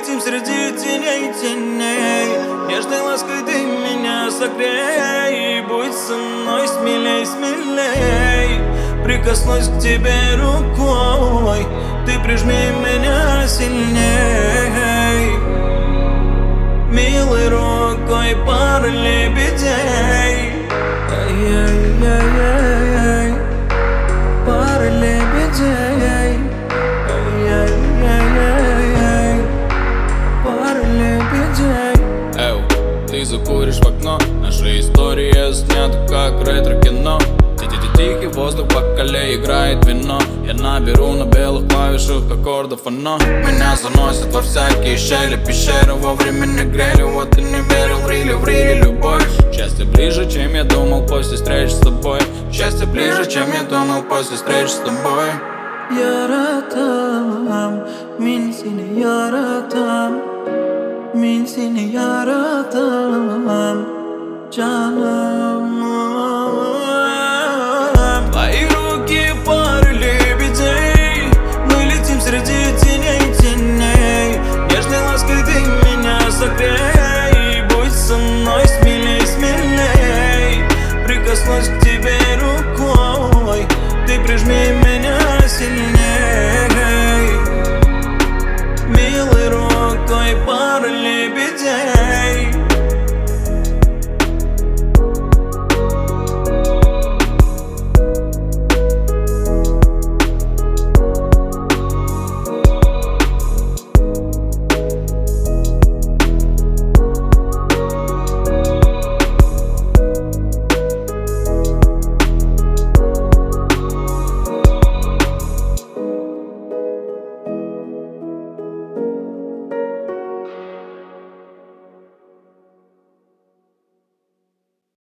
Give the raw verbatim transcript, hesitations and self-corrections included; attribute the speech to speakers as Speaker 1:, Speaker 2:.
Speaker 1: летим среди теней, теней. Нежной лаской ты меня согрей. Будь со мной смелей, смелей. Прикоснусь к тебе рукой, ты прижми меня сильней. Милой рукой пара лебедей. Ай-яй-яй-яй, пара лебедей. Ай-яй-яй-яй, пара лебедей.
Speaker 2: Эу, ты закуришь в окно, наша история снята как ретро-кино. Тихий воздух, в бокале играет вино. Я наберу на белых клавишах аккордов оно. Меня заносит во всякие щели пещеры. Вовремя не грели, вот и не верил в рили, в рили любовь. Счастье ближе, чем я думал после встречи с тобой. Счастье ближе, чем я думал после встречи с тобой.
Speaker 1: Yaratam, min seni yaratam, min seni yaratam, canım.